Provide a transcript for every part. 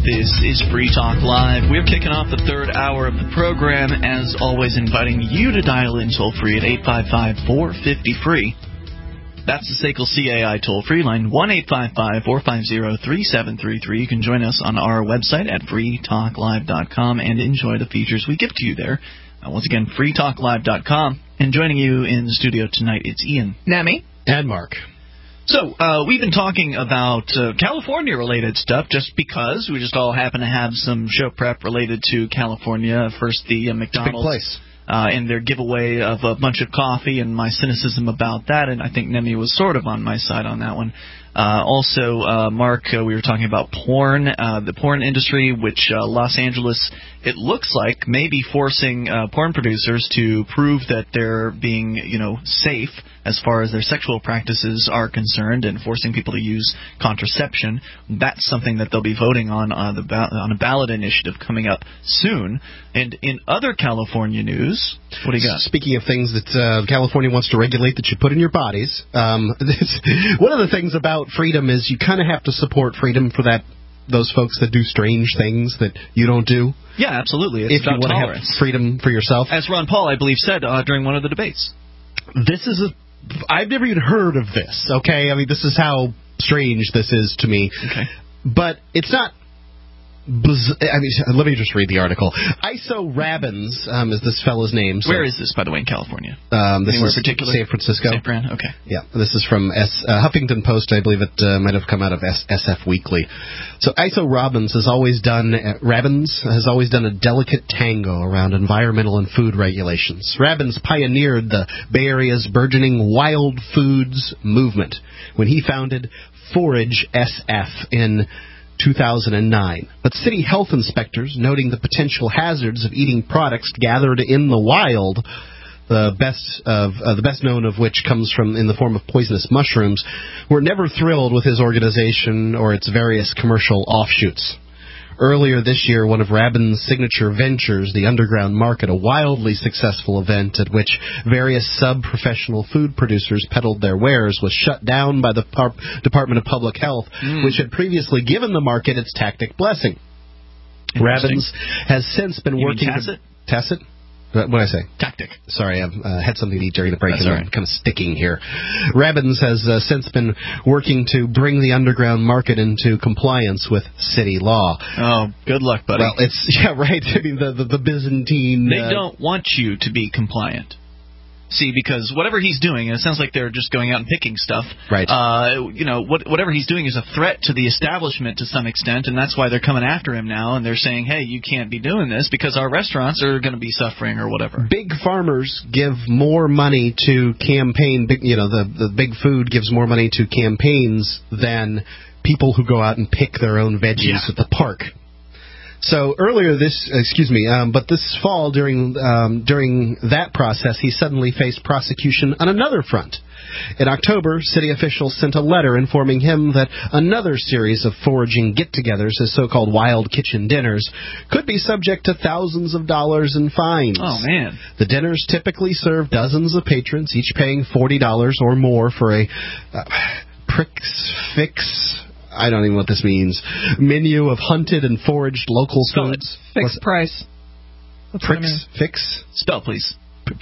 This is Free Talk Live. We're kicking off the third hour of the program, as always inviting you to dial in toll-free at 855-450-FREE. That's the SACL CAI toll-free line, 1-855-450-3733. You can join us on our website at freetalklive.com and enjoy the features we give to you there. Once again, freetalklive.com. And joining you in the studio tonight, it's Ian. Nami. And Mark. So, we've been talking about California-related stuff just because we just all happen to have some show prep related to California. First, the McDonald's. Big place. And their giveaway of a bunch of coffee and my cynicism about that, and I think Nemi was sort of on my side on that one. Also, Mark, we were talking about porn, the porn industry, which Los Angeles, it looks like, may be forcing porn producers to prove that they're being, safe as far as their sexual practices are concerned, and forcing people to use contraception. That's something that they'll be voting on a ballot initiative coming up soon. And in other California news, what do you got? Speaking of things that California wants to regulate that you put in your bodies, one of the things about freedom is you kind of have to support freedom for those folks that do strange things that you don't do. Yeah, absolutely. It's if you want to have freedom for yourself. As Ron Paul, I believe, said during one of the debates. I've never even heard of this, okay? I mean, this is how strange this is to me. Okay. But it's not... let me just read the article. Iso Rabbins is this fellow's name. Where is this, by the way, in California? This Anywhere is particular? San Francisco. San Fran? Okay. Yeah, this is from Huffington Post. I believe it might have come out of SF Weekly. So Iso Rabbins has always done a delicate tango around environmental and food regulations. Rabbins pioneered the Bay Area's burgeoning wild foods movement when he founded Forage SF in 2009. But city health inspectors, noting the potential hazards of eating products gathered in the wild, the best known of which comes in the form of poisonous mushrooms, were never thrilled with his organization or its various commercial offshoots. Earlier this year, one of Rabbin's signature ventures, the Underground Market, a wildly successful event at which various sub-professional food producers peddled their wares, was shut down by the Department of Public Health, which had previously given the market its tacit blessing. Rabbins has since been working... Tacit? What did I say? Tactic. Sorry, I had something to eat during the break, and I'm kind of sticking here. Rabbins has since been working to bring the Underground Market into compliance with city law. Oh, good luck, buddy. Well, right. I mean, the Byzantine... They don't want you to be compliant. See, because whatever he's doing, and it sounds like they're just going out and picking stuff. Right. Whatever he's doing is a threat to the establishment to some extent, and that's why they're coming after him now, and they're saying, hey, you can't be doing this because our restaurants are going to be suffering or whatever. Big farmers give more money to campaign, the big food gives more money to campaigns than people who go out and pick their own veggies at the park. So earlier but this fall during that process, he suddenly faced prosecution on another front. In October, city officials sent a letter informing him that another series of foraging get-togethers, his so-called wild kitchen dinners, could be subject to thousands of dollars in fines. Oh, man. The dinners typically serve dozens of patrons, each paying $40 or more for a prix-fix... I don't even know what this means. Menu of hunted and foraged local foods. Fixed price. Fix? Spell, please.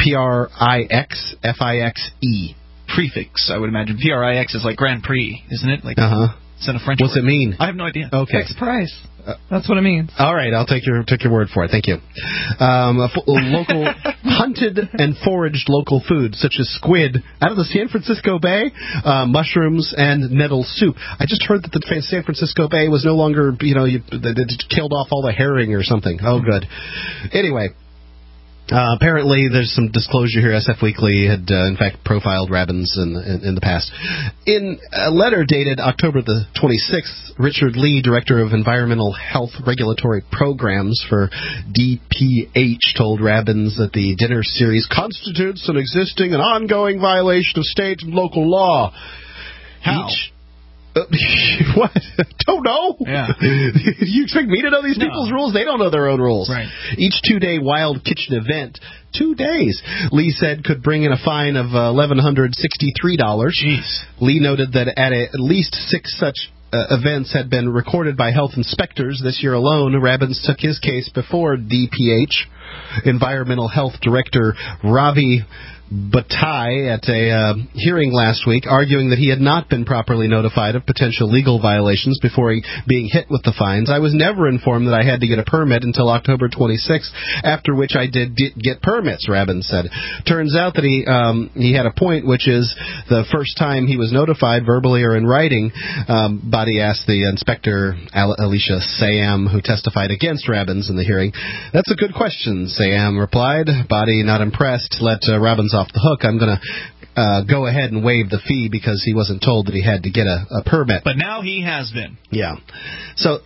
Prixfixe. Prefix, I would imagine. Prix is like Grand Prix, isn't it? It's in a French What's word. it mean? I have no idea. Okay. Fixed price. That's what it means. All right, I'll take your word for it. Thank you. Local hunted and foraged local foods such as squid out of the San Francisco Bay, mushrooms, and nettle soup. I just heard that the San Francisco Bay was no longer, they killed off all the herring or something. Oh, good. Anyway. Apparently, there's some disclosure here. SF Weekly had, in fact, profiled Rabbins in the past. In a letter dated October the 26th, Richard Lee, Director of Environmental Health Regulatory Programs for DPH, told Rabbins that the dinner series constitutes an existing and ongoing violation of state and local law. How? What? Don't know? Yeah. You expect me to know these people's rules? They don't know their own rules. Right. Each 2-day wild kitchen event, 2 days, Lee said could bring in a fine of $1,163. Jeez. Lee noted that at least 6 such events had been recorded by health inspectors. This year alone, Rabbins took his case before DPH. Environmental Health Director Ravi Bhattai at a hearing last week, arguing that he had not been properly notified of potential legal violations before being hit with the fines. I was never informed that I had to get a permit until October 26th, after which I did get permits, Rabin said. Turns out that he had a point, which is the first time he was notified, verbally or in writing. Bhattai asked the inspector, Alicia Sayam, who testified against Rabins in the hearing. That's a good question, Sayam replied. Bhattai, not impressed, let Rabins off the hook. I'm going to go ahead and waive the fee because he wasn't told that he had to get a permit. But now he has been. Yeah. So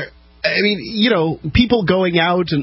people going out and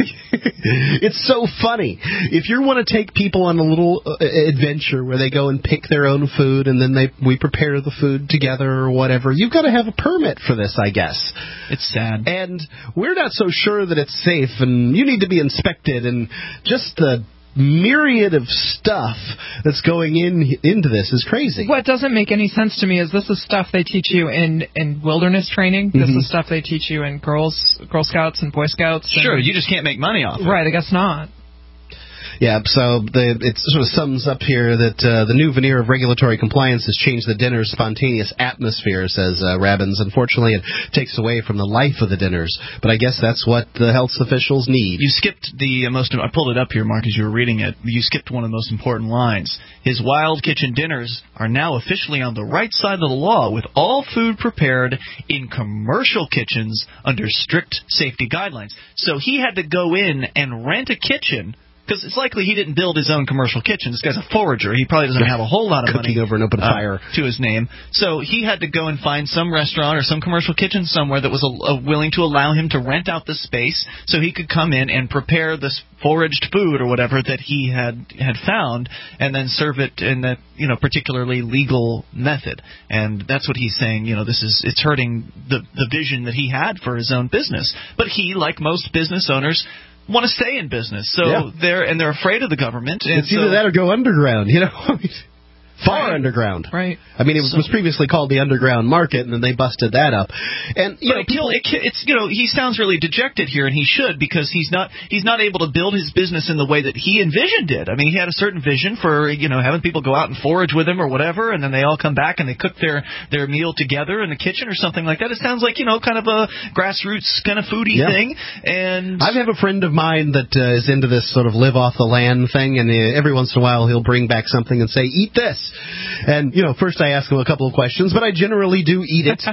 it's so funny. If you want to take people on a little adventure where they go and pick their own food and then we prepare the food together or whatever, you've got to have a permit for this, I guess. It's sad. And we're not so sure that it's safe, and you need to be inspected, and just the myriad of stuff that's going into this is crazy. What doesn't make any sense to me is this is stuff they teach you in wilderness training. This is stuff they teach you in Girl Scouts and Boy Scouts. Sure, you just can't make money off it. Right, I guess not. Yeah, so it sort of sums up here that the new veneer of regulatory compliance has changed the dinner's spontaneous atmosphere, says Rabins. Unfortunately, it takes away from the life of the dinners, but I guess that's what the health officials need. You skipped I pulled it up here, Mark, as you were reading it. You skipped one of the most important lines. His wild kitchen dinners are now officially on the right side of the law, with all food prepared in commercial kitchens under strict safety guidelines. So he had to go in and rent a kitchen, because it's likely he didn't build his own commercial kitchen. This guy's a forager. He probably doesn't have a whole lot of money over an open fire to his name. So he had to go and find some restaurant or some commercial kitchen somewhere that was willing to allow him to rent out the space so he could come in and prepare this foraged food or whatever that he had found, and then serve it in that particularly legal method. And that's what he's saying. It's hurting the vision that he had for his own business. But he, like most business owners, want to stay in business, so they're afraid of the government. And it's either that or go underground, far underground. Right. I mean, it was previously called the underground market, and then they busted that up. And he sounds really dejected here, and he should, because he's not able to build his business in the way that he envisioned it. I mean, he had a certain vision for having people go out and forage with him or whatever, and then they all come back and they cook their meal together in the kitchen or something like that. It sounds like kind of a grassroots kind of foodie thing. And I have a friend of mine that is into this sort of live off the land thing, and every once in a while he'll bring back something and say, "Eat this." And, first I ask him a couple of questions, but I generally do eat it.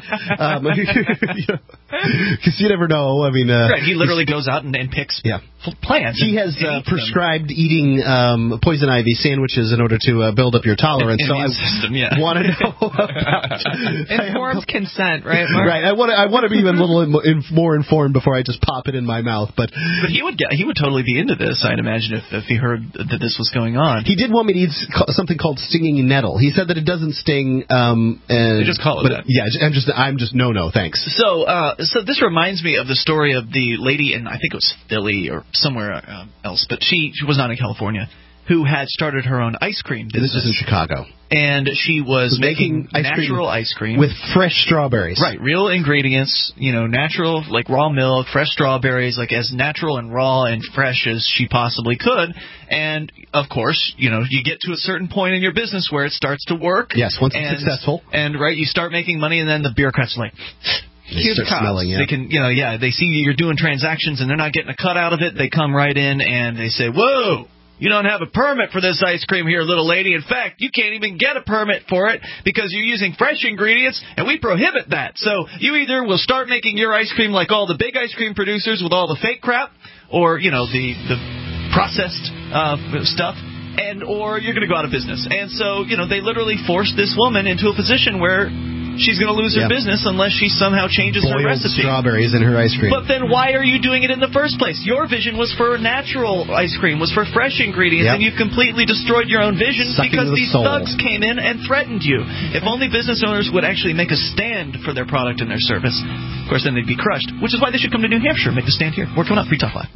Because you never know. I mean, right, he literally goes out and picks plants. He has prescribed eating poison ivy sandwiches in order to build up your tolerance. So I want to know about informed consent, right, Mark? Right. I want to be even a little more informed before I just pop it in my mouth. But he would totally be into this, I'd imagine, if he heard that this was going on. He did want me to eat something called stinging nettle. He said that it doesn't sting. They just call it that. Yeah, I'm just no thanks. So this reminds me of the story of the lady in, I think it was Philly or somewhere else, but she was not in California, who had started her own ice cream business. This is in Chicago. And she was making natural ice cream with fresh strawberries. Right, real ingredients, natural, like raw milk, fresh strawberries, like as natural and raw and fresh as she possibly could. And, of course, you get to a certain point in your business where it starts to work. Yes, once it's successful. And, right, you start making money, and then the bureaucrats are like, here's the cops. Smelling, They can, they see you're doing transactions and they're not getting a cut out of it. They come right in and they say, "Whoa, you don't have a permit for this ice cream here, little lady. In fact, you can't even get a permit for it because you're using fresh ingredients, and we prohibit that. So you either will start making your ice cream like all the big ice cream producers with all the fake crap, or, the processed stuff, or you're going to go out of business." And so, they literally forced this woman into a position where she's going to lose her business unless she somehow changes her recipe. Strawberries in her ice cream. But then why are you doing it in the first place? Your vision was for natural ice cream, was for fresh ingredients, and you completely destroyed your own vision because these thugs came in and threatened you. If only business owners would actually make a stand for their product and their service, of course, then they'd be crushed, which is why they should come to New Hampshire and make a stand here. We're coming up, Free Talk Live.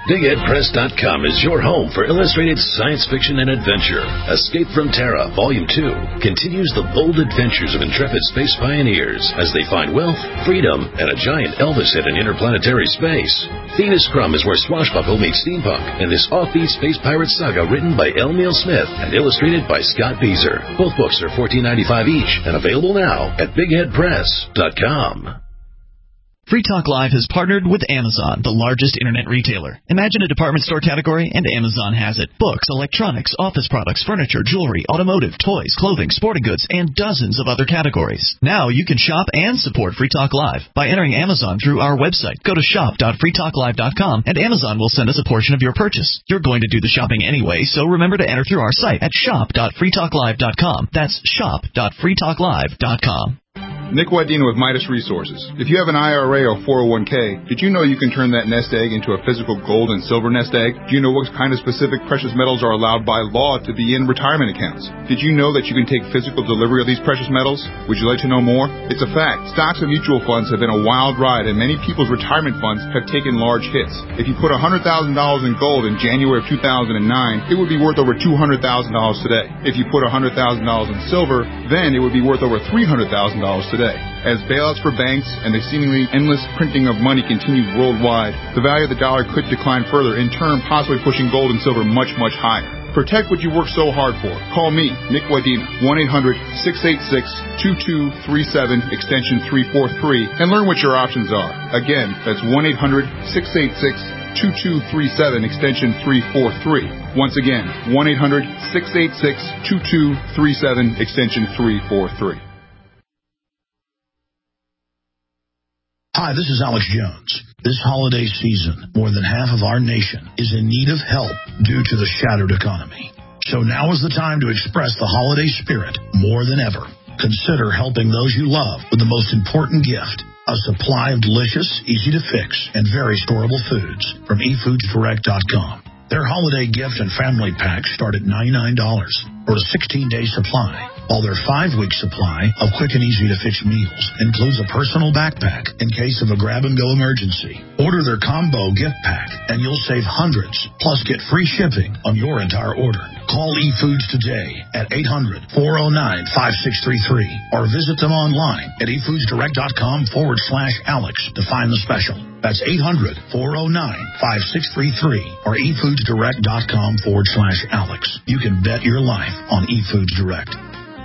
BigHeadPress.com is your home for illustrated science fiction and adventure. Escape from Terra, Volume 2, continues the bold adventures of intrepid space pioneers as they find wealth, freedom, and a giant Elvis hit in interplanetary space. Venus Crumb is where swashbuckle meets steampunk in this offbeat space pirate saga written by L. Neil Smith and illustrated by Scott Beezer. Both books are $14.95 each and available now at BigHeadPress.com. Free Talk Live has partnered with Amazon, the largest internet retailer. Imagine a department store category, and Amazon has it. Books, electronics, office products, furniture, jewelry, automotive, toys, clothing, sporting goods, and dozens of other categories. Now you can shop and support Free Talk Live by entering Amazon through our website. Go to shop.freetalklive.com, and Amazon will send us a portion of your purchase. You're going to do the shopping anyway, so remember to enter through our site at shop.freetalklive.com. That's shop.freetalklive.com. Nick Wadena with Midas Resources. If you have an IRA or 401k, did you know you can turn that nest egg into a physical gold and silver nest egg? Do you know what kind of specific precious metals are allowed by law to be in retirement accounts? Did you know that you can take physical delivery of these precious metals? Would you like to know more? It's a fact. Stocks and mutual funds have been a wild ride, and many people's retirement funds have taken large hits. If you put $100,000 in gold in January of 2009, it would be worth over $200,000 today. If you put $100,000 in silver, then it would be worth over $300,000 today. As bailouts for banks and the seemingly endless printing of money continue worldwide, the value of the dollar could decline further, in turn possibly pushing gold and silver much, much higher. Protect what you work so hard for. Call me, Nick Wadena, 1-800-686-2237, extension 343, and learn what your options are. Again, that's 1-800-686-2237, extension 343. Once again, 1-800-686-2237, extension 343. Hi, this is Alex Jones. This holiday season, more than half of our nation is in need of help due to the shattered economy. So now is the time to express the holiday spirit more than ever. Consider helping those you love with the most important gift, a supply of delicious, easy-to-fix, and very storable foods from eFoodsDirect.com. Their holiday gift and family packs start at $99 for a 16-day supply, while their 5-week supply of quick and easy-to-fix meals includes a personal backpack in case of a grab-and-go emergency. Order their combo gift pack, and you'll save hundreds, plus get free shipping on your entire order. Call eFoods today at 800-409-5633 or visit them online at eFoodsDirect.com/Alex to find the special. That's 800-409-5633 or eFoodsDirect.com/Alex. You can bet your life on eFoods Direct.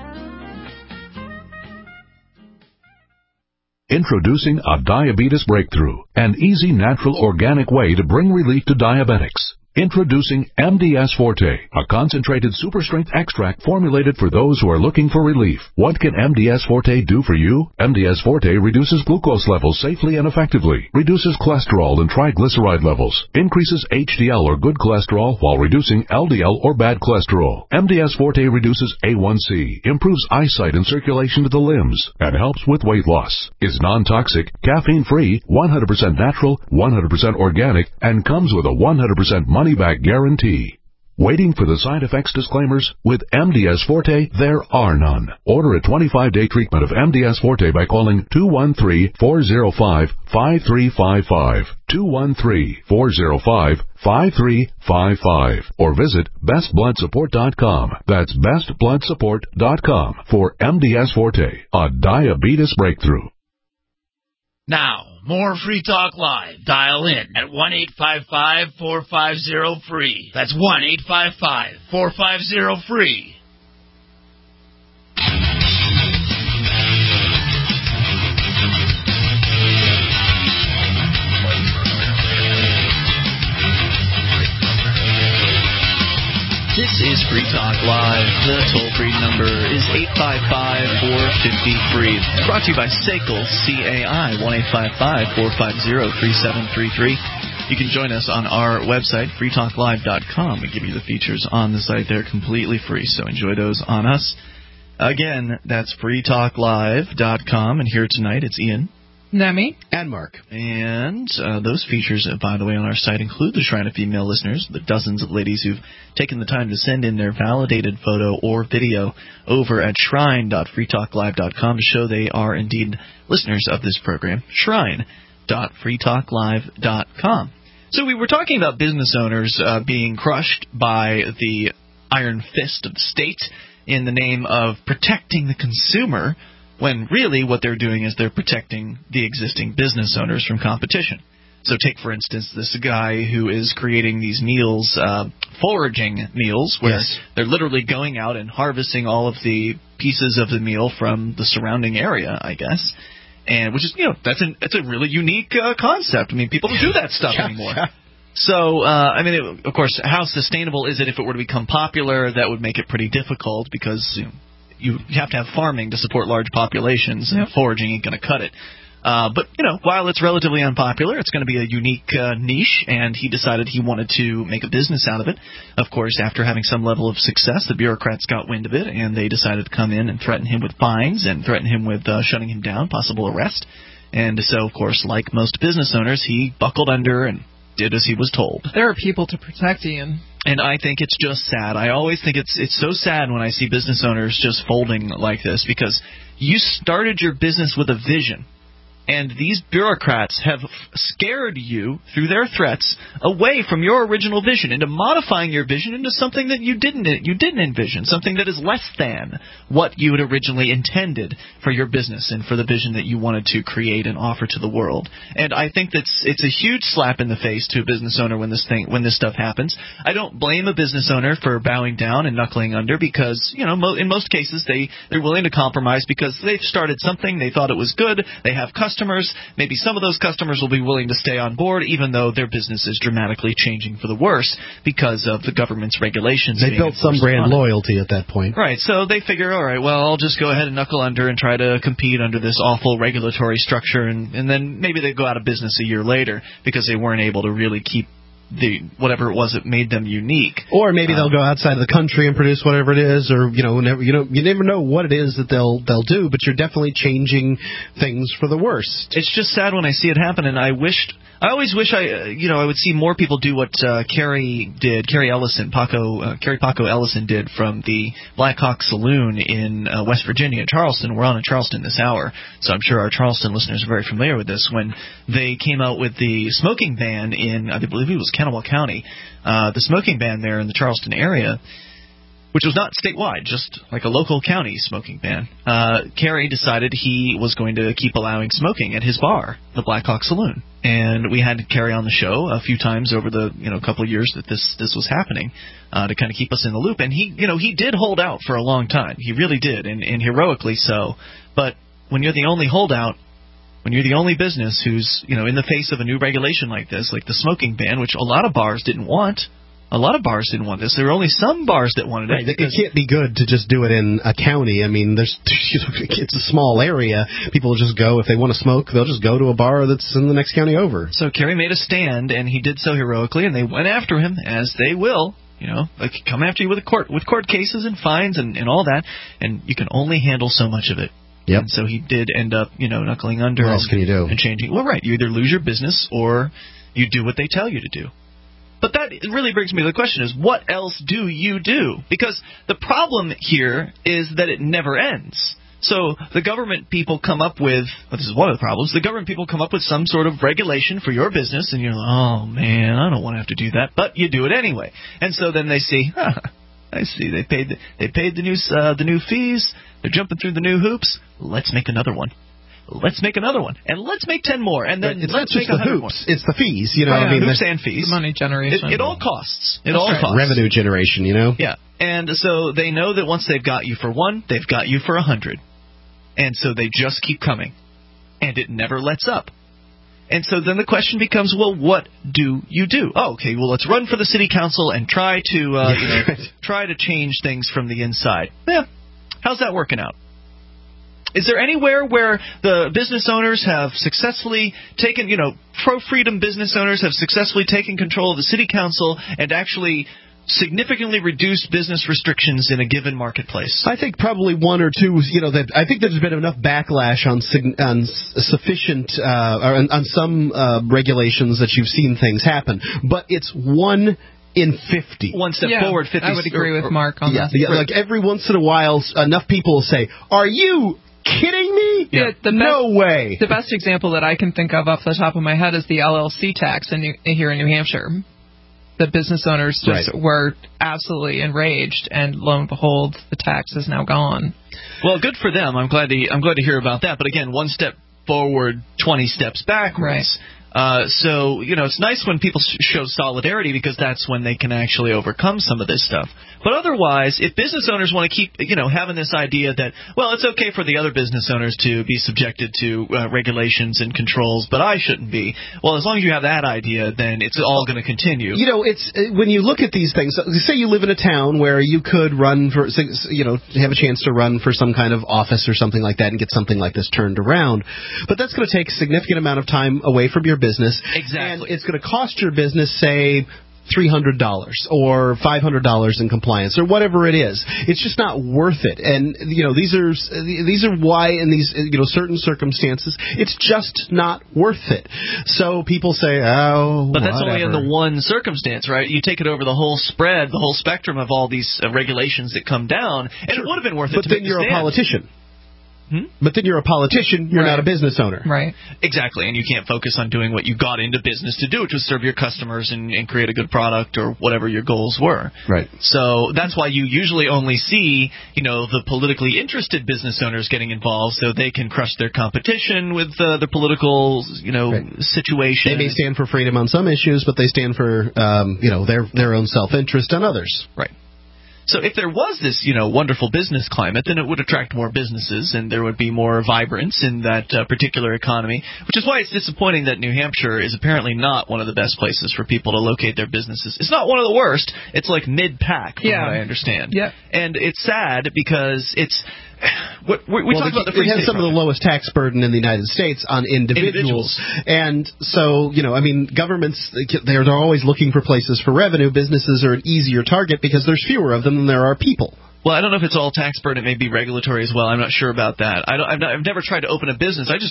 Introducing a diabetes breakthrough, an easy, natural, organic way to bring relief to diabetics. Introducing MDS Forte, a concentrated super-strength extract formulated for those who are looking for relief. What can MDS Forte do for you? MDS Forte reduces glucose levels safely and effectively, reduces cholesterol and triglyceride levels, increases HDL or good cholesterol while reducing LDL or bad cholesterol. MDS Forte reduces A1C, improves eyesight and circulation to the limbs, and helps with weight loss. Is non-toxic, caffeine-free, 100% natural, 100% organic, and comes with a 100% money-back guarantee. Waiting for the side effects disclaimers? With MDS Forte, there are none. Order a 25-day treatment of MDS Forte by calling 213-405-5355, 213-405-5355, or visit bestbloodsupport.com. That's bestbloodsupport.com for MDS Forte, a diabetes breakthrough. Now, more Free Talk Live. Dial in at 1-855-450-FREE. That's 1-855-450-FREE. This is Free Talk Live. The toll-free number is 855-450-FREE. Brought to you by SACL, C-A-I, 1-855-450-3733. You can join us on our website, freetalklive.com. We give you the features on the site. They're completely free, so enjoy those on us. Again, that's freetalklive.com. And here tonight, it's Ian. Nemi. And Mark. And those features, by the way, on our site include the Shrine of Female Listeners, the dozens of ladies who've taken the time to send in their validated photo or video over at shrine.freetalklive.com to show they are indeed listeners of this program. Shrine.freetalklive.com. So we were talking about business owners being crushed by the iron fist of the state in the name of protecting the consumer, when really what they're doing is they're protecting the existing business owners from competition. So take, for instance, this guy who is creating these meals, foraging meals, where they're literally going out and harvesting all of the pieces of the meal from the surrounding area, I guess. And which is, that's a really unique concept. I mean, people don't do that stuff anymore. So, of course, how sustainable is it if it were to become popular? That would make it pretty difficult because you have to have farming to support large populations, and foraging ain't going to cut it. But, while it's relatively unpopular, it's going to be a unique niche, and he decided he wanted to make a business out of it. Of course, after having some level of success, the bureaucrats got wind of it, and they decided to come in and threaten him with fines and threaten him with shutting him down, possible arrest. And so, of course, like most business owners, he buckled under and did as he was told. There are people to protect, Ian. And I think it's just sad. I always think it's so sad when I see business owners just folding like this, because you started your business with a vision. And these bureaucrats have scared you, through their threats, away from your original vision, into modifying your vision into something that you didn't envision, something that is less than what you had originally intended for your business and for the vision that you wanted to create and offer to the world. And I think it's a huge slap in the face to a business owner when this stuff happens. I don't blame a business owner for bowing down and knuckling under, because in most cases they're willing to compromise because they've started something, they thought it was good, they have customers. Maybe some of those customers will be willing to stay on board, even though their business is dramatically changing for the worse because of the government's regulations. They built some brand loyalty at that point. Right, so they figure, all right, well, I'll just go ahead and knuckle under and try to compete under this awful regulatory structure, and then maybe they go out of business a year later because they weren't able to really keep whatever it was that made them unique. Or maybe they'll go outside of the country and produce whatever it is, or you never know what it is that they'll do, but you're definitely changing things for the worst. It's just sad when I see it happen, and I always wish I would see more people do what Carrie Paco Ellison did from the Black Hawk Saloon in West Virginia, Charleston. We're on in Charleston this hour, so I'm sure our Charleston listeners are very familiar with this. When they came out with the smoking ban in, I believe it was Kanawha County, the smoking ban there in the Charleston area, which was not statewide, just like a local county smoking ban. Kerry decided he was going to keep allowing smoking at his bar, the Black Hawk Saloon. And we had Kerry on the show a few times over the couple of years that this was happening to kind of keep us in the loop. And he did hold out for a long time. He really did, and heroically so. But when you're the only holdout, when you're the only business who's in the face of a new regulation like this, like the smoking ban, which a lot of bars didn't want. A lot of bars didn't want this. There were only some bars that wanted it. It can't be good to just do it in a county. I mean, it's a small area. People will just go, if they want to smoke, they'll just go to a bar that's in the next county over. So Kerry made a stand, and he did so heroically, and they went after him, as they will. They come after you with court cases and fines and all that, and you can only handle so much of it. Yep. And so he did end up, knuckling under. What else can you do? And changing. Well, right. You either lose your business or you do what they tell you to do. But that really brings me to the question is, what else do you do? Because the problem here is that it never ends. So the government people come up with, this is one of the problems, the government people come up with some sort of regulation for your business, and you're like, oh, man, I don't want to have to do that. But you do it anyway. And so then they see, I see, they paid the new fees, they're jumping through the new hoops, let's make another one. Let's make another one, and let's make 10 more, and then let's make 100 more. It's the fees, hoops and fees. The money generation. It all costs. Costs. Revenue generation, Yeah, and so they know that once they've got you for one, they've got you for 100, and so they just keep coming, and it never lets up. And so then the question becomes, well, what do you do? Oh, okay, well, let's run for the city council and try to change things from the inside. Yeah, how's that working out? Is there anywhere where the business owners have successfully taken, pro-freedom business owners have successfully taken control of the city council and actually significantly reduced business restrictions in a given marketplace? I think probably one or two. I think there's been enough backlash on sufficient or on some regulations that you've seen things happen, but it's one in 50. One step forward, 50. I would agree with Mark on that. Yeah, like every once in a while, enough people will say, "Are you kidding me?" Really? Yeah. No way. The best example that I can think of off the top of my head is the LLC tax here in New Hampshire. The business owners just were absolutely enraged, and lo and behold, the tax is now gone. Well, good for them. I'm glad to hear about that. But again, one step forward, 20 steps backwards. Right. So, it's nice when people show solidarity, because that's when they can actually overcome some of this stuff. But otherwise, if business owners want to keep, having this idea that, well, it's okay for the other business owners to be subjected to regulations and controls, but I shouldn't be. Well, as long as you have that idea, then it's all going to continue. It's when you look at these things, say you live in a town where you could run for, have a chance to run for some kind of office or something like that and get something like this turned around. But that's going to take a significant amount of time away from your business. Exactly. And it's going to cost your business, say, $300 or $500 in compliance or whatever it is. It's just not worth it. And these are why in these certain circumstances it's just not worth it. So people say, oh, but that's whatever. only in the one circumstance, right? You take it over the whole spread, the whole spectrum of all these regulations that come down, and it would have been worth it. But to then make you're a a politician. But then you're a politician, you're not a business owner. Right. Exactly, and you can't focus on doing what you got into business to do, which was serve your customers and create a good product or whatever your goals were. Right. So that's why you usually only see, the politically interested business owners getting involved, so they can crush their competition with the political, situation. They may stand for freedom on some issues, but they stand for, their own self-interest on others. Right. So if there was this, wonderful business climate, then it would attract more businesses and there would be more vibrance in that particular economy, which is why it's disappointing that New Hampshire is apparently not one of the best places for people to locate their businesses. It's not one of the worst. It's like mid-pack, from what I understand. Yeah. And it's sad because it's... we talk about the free it has some of the lowest tax burden in the United States on individuals. And so, governments, they're always looking for places for revenue. Businesses are an easier target because there's fewer of them than there are people. Well, I don't know if it's all tax burden. It may be regulatory as well. I'm not sure about that. I've never tried to open a business. I just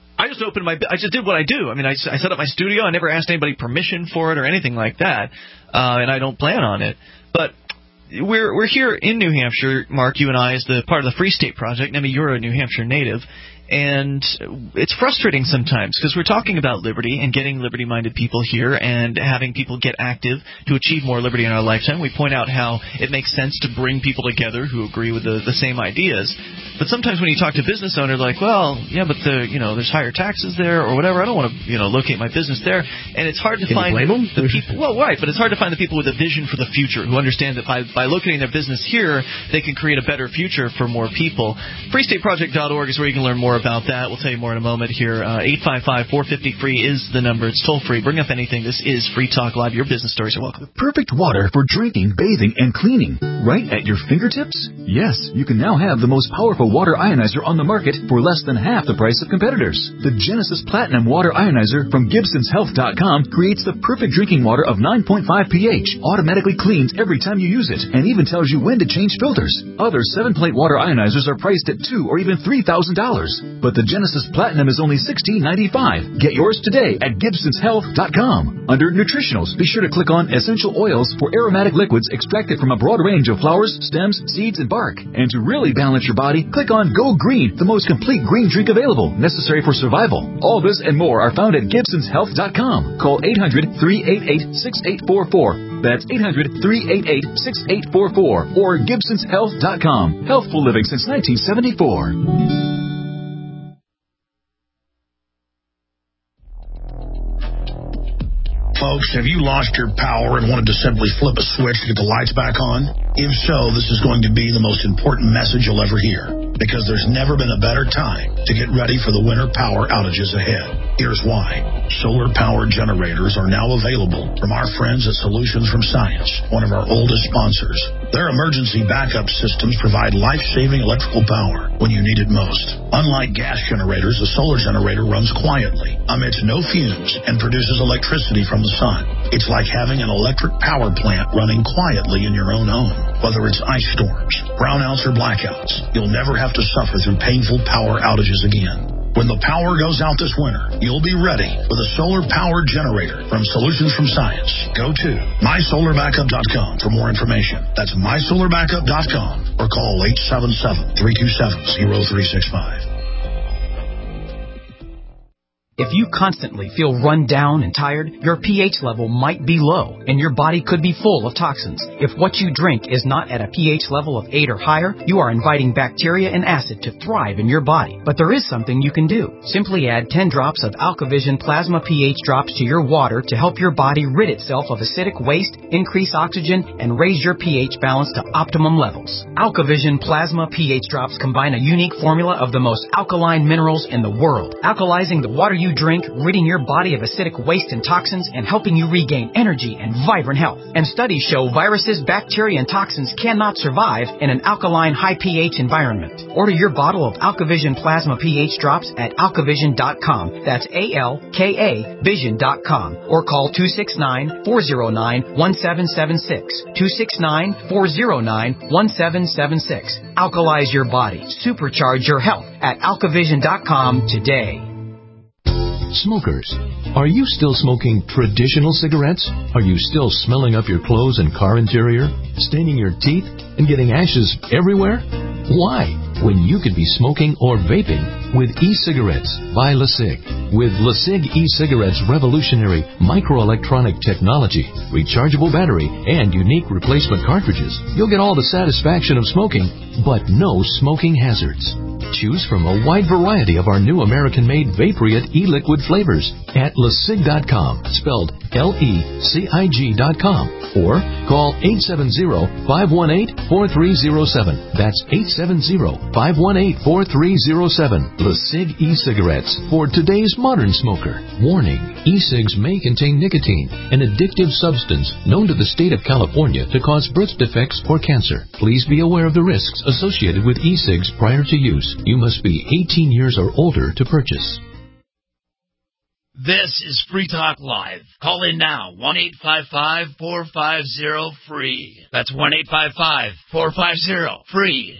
did what I do. I set up my studio. I never asked anybody permission for it or anything like that. And I don't plan on it. But we're here in New Hampshire, Mark, you and I, as the part of the Free State Project. You're a New Hampshire native. And it's frustrating sometimes because we're talking about liberty and getting liberty-minded people here and having people get active to achieve more liberty in our lifetime. We point out how it makes sense to bring people together who agree with the same ideas. But sometimes when you talk to business owners, like, well, yeah, but there's higher taxes there or whatever. I don't want to locate my business there. And it's hard to find the people. Well, right, but it's hard to find the people with a vision for the future who understand that by locating their business here, they can create a better future for more people. FreeStateProject.org is where you can learn more about that. We'll tell you more in a moment here. 855-450-FREE is the number. It's toll-free. Bring up anything. This is Free Talk Live. Your business stories are welcome. Perfect water for drinking, bathing, and cleaning. Right at your fingertips? Yes, you can now have the most powerful water ionizer on the market for less than half the price of competitors. The Genesis Platinum Water Ionizer from GibsonsHealth.com creates the perfect drinking water of 9.5 pH, automatically cleans every time you use it, and even tells you when to change filters. Other 7-plate water ionizers are priced at $2,000 or even $3,000. But the Genesis Platinum is only $16.95. Get yours today at GibsonsHealth.com. Under Nutritionals, be sure to click on Essential Oils for aromatic liquids extracted from a broad range of flowers, stems, seeds, and bark. And to really balance your body, click on Go Green, the most complete green drink available, necessary for survival. All this and more are found at GibsonsHealth.com. Call 800-388-6844. That's 800-388-6844 or GibsonsHealth.com. Healthful living since 1974. Folks, have you lost your power and wanted to simply flip a switch to get the lights back on? If so, this is going to be the most important message you'll ever hear, because there's never been a better time to get ready for the winter power outages ahead. Here's why. Solar-powered generators are now available from our friends at Solutions from Science, one of our oldest sponsors. Their emergency backup systems provide life-saving electrical power when you need it most. Unlike gas generators, a solar generator runs quietly, emits no fumes, and produces electricity from the sun. It's like having an electric power plant running quietly in your own home. Whether it's ice storms, brownouts, or blackouts, you'll never have to suffer through painful power outages again. When the power goes out this winter, you'll be ready with a solar-powered generator from Solutions from Science. Go to mysolarbackup.com for more information. That's mysolarbackup.com or call 877-327-0365. If you constantly feel run down and tired, your pH level might be low, and your body could be full of toxins. If what you drink is not at a pH level of 8 or higher, you are inviting bacteria and acid to thrive in your body. But there is something you can do. Simply add 10 drops of AlkaVision Plasma pH drops to your water to help your body rid itself of acidic waste, increase oxygen, and raise your pH balance to optimum levels. AlkaVision Plasma pH drops combine a unique formula of the most alkaline minerals in the world, alkalizing the water you drink, ridding your body of acidic waste and toxins, and helping you regain energy and vibrant health. And studies show viruses, bacteria, and toxins cannot survive in an alkaline, high pH environment. Order your bottle of AlkaVision Plasma pH drops at alkavision.com. That's ALKA Vision.com. Or call 269-409-1776. 269-409-1776. Alkalize your body. Supercharge your health at alkavision.com today. Smokers, are you still smoking traditional cigarettes? Are you still smelling up your clothes and car interior, staining your teeth, and getting ashes everywhere? Why? When you could be smoking or vaping with e-cigarettes by LeSig. With LeSig e-cigarettes' revolutionary microelectronic technology, rechargeable battery, and unique replacement cartridges, you'll get all the satisfaction of smoking, but no smoking hazards. Choose from a wide variety of our new American-made Vaporite e-liquid flavors at LeSig.com, spelled LECIG.com, or call 870-518-4307. That's 870-518-4307. LeSig e-cigarettes for today's modern smoker. Warning, e-cigs may contain nicotine, an addictive substance known to the state of California to cause birth defects or cancer. Please be aware of the risks associated with e-cigs prior to use. You must be 18 years or older to purchase. This is Free Talk Live. Call in now, 1-855-450-FREE. That's 1-855-450-FREE.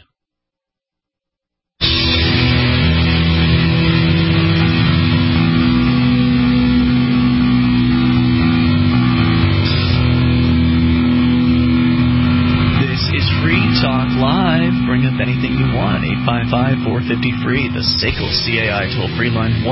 Talk Live. Bring up anything you want. 855-450-FREE. The SACL CAI toll-free line.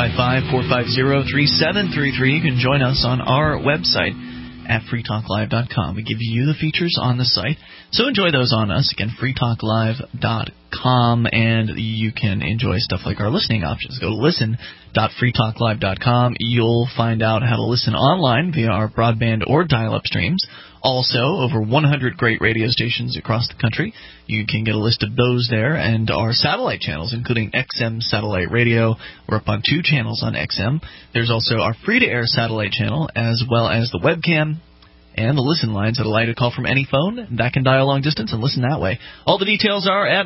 1-855-450-3733. You can join us on our website at freetalklive.com. We give you the features on the site, so enjoy those on us. Again, freetalklive.com, and you can enjoy stuff like our listening options. Go to listen.freetalklive.com. You'll find out how to listen online via our broadband or dial-up streams. Also, over 100 great radio stations across the country. You can get a list of those there, and our satellite channels, including XM Satellite Radio. We're up on 2 channels on XM. There's also our free-to-air satellite channel, as well as the webcam and the listen lines that allow you to call from any phone that can dial long distance and listen that way. All the details are at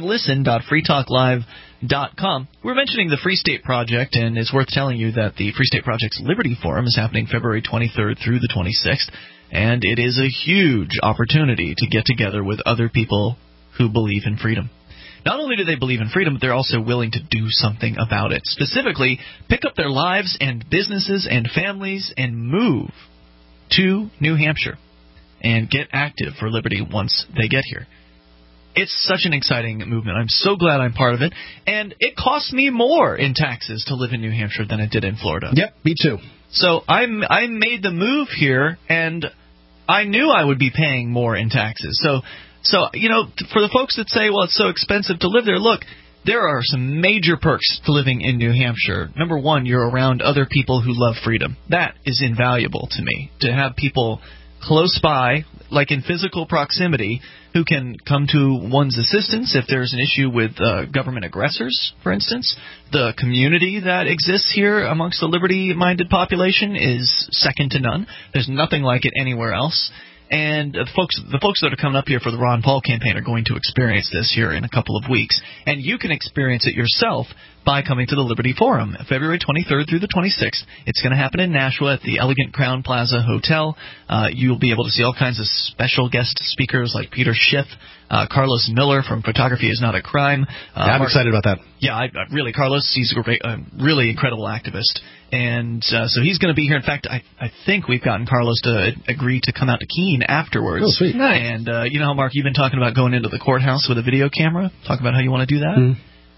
listen.freetalklive.com. We're mentioning the Free State Project, and it's worth telling you that the Free State Project's Liberty Forum is happening February 23rd through the 26th. And it is a huge opportunity to get together with other people who believe in freedom. Not only do they believe in freedom, but they're also willing to do something about it. Specifically, pick up their lives and businesses and families and move to New Hampshire and get active for liberty once they get here. It's such an exciting movement. I'm so glad I'm part of it. And it costs me more in taxes to live in New Hampshire than it did in Florida. Yep, me too. So I made the move here, and I knew I would be paying more in taxes. So you know, for the folks that say, well, it's so expensive to live there, look, there are some major perks to living in New Hampshire. Number one, you're around other people who love freedom. That is invaluable to me, to have people close by, like in physical proximity, who can come to one's assistance if there's an issue with government aggressors, for instance. The community that exists here amongst the liberty-minded population is second to none. There's nothing like it anywhere else. And the folks that are coming up here for the Ron Paul campaign are going to experience this here in a couple of weeks. And you can experience it yourself by coming to the Liberty Forum, February 23rd through the 26th. It's going to happen in Nashua at the Elegant Crown Plaza Hotel. You'll be able to see all kinds of special guest speakers like Peter Schiff, Carlos Miller from Photography is Not a Crime. I'm excited about that. Yeah, really, Carlos, he's a great, really incredible activist. And so he's going to be here. In fact, I think we've gotten Carlos to agree to come out to Keene afterwards. Oh, sweet. Nice. And you know how, Mark, you've been talking about going into the courthouse with a video camera? Talk about how you want to do that? Mm.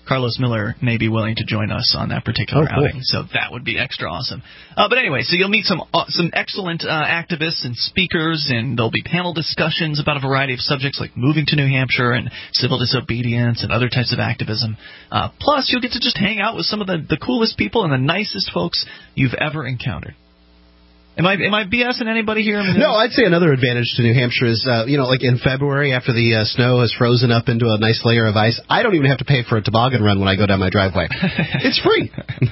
Carlos Miller may be willing to join us on that particular outing, so that would be extra awesome. But anyway, so you'll meet some excellent activists and speakers, and there'll be panel discussions about a variety of subjects like moving to New Hampshire and civil disobedience and other types of activism. Plus, you'll get to just hang out with some of the coolest people and the nicest folks you've ever encountered. Am I BSing anybody here? No, I'd say another advantage to New Hampshire is, like in February after the snow has frozen up into a nice layer of ice, I don't even have to pay for a toboggan run when I go down my driveway. It's free.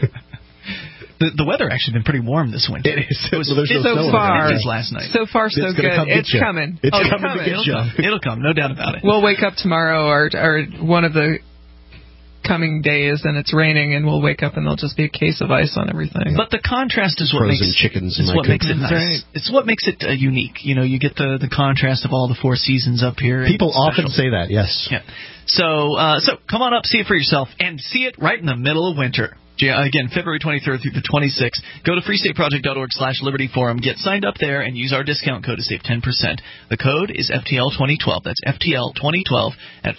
The weather actually been pretty warm this winter. It is. It was so far last night. So far, so good. It's coming. It's coming to get you. It'll come, no doubt about it. We'll wake up tomorrow or one of the coming days and it's raining, and we'll wake up and there'll just be a case of ice on everything. But the contrast is what makes chickens. It's what makes it nice. Right. It's what makes it unique. You get the contrast of all the four seasons up here. People often say that. Yes. Yeah. So come on up, see it for yourself, and see it right in the middle of winter. Again, February 23rd through the 26th. Go to freestateproject.org/libertyforum. Get signed up there and use our discount code to save 10%. The code is FTL2012. That's FTL2012 at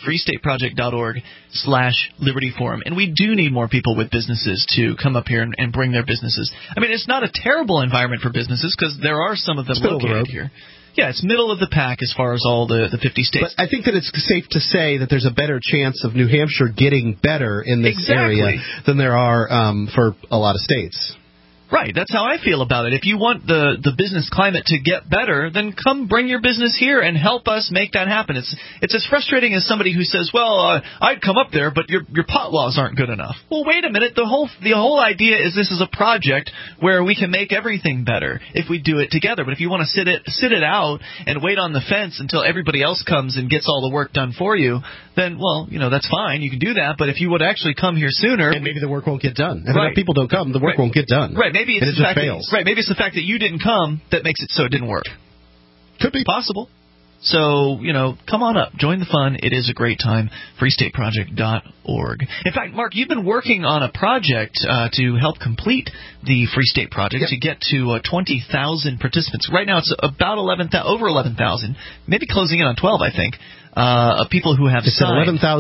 freestateproject.org/libertyforum. And we do need more people with businesses to come up here and bring their businesses. I mean, it's not a terrible environment for businesses because there are some of them located here. Yeah, it's middle of the pack as far as all the 50 states. But I think that it's safe to say that there's a better chance of New Hampshire getting better in this area than there are for a lot of states. Right, that's how I feel about it. If you want the business climate to get better, then come bring your business here and help us make that happen. It's as frustrating as somebody who says, "Well, I'd come up there, but your pot laws aren't good enough." Well, wait a minute. The whole idea is this is a project where we can make everything better if we do it together. But if you want to sit it out and wait on the fence until everybody else comes and gets all the work done for you, then that's fine. You can do that. But if you would actually come here sooner, and maybe the work won't get done. And if people don't come, the work won't get done. Right. Maybe it's the fact maybe it's the fact that you didn't come that makes it so it didn't work. Could be possible. So, come on up. Join the fun. It is a great time. freestateproject.org. In fact, Mark, you've been working on a project to help complete the Free State Project to get to 20,000 participants. Right now it's about over 11,000, maybe closing in on 12, I think. Of people who have signed.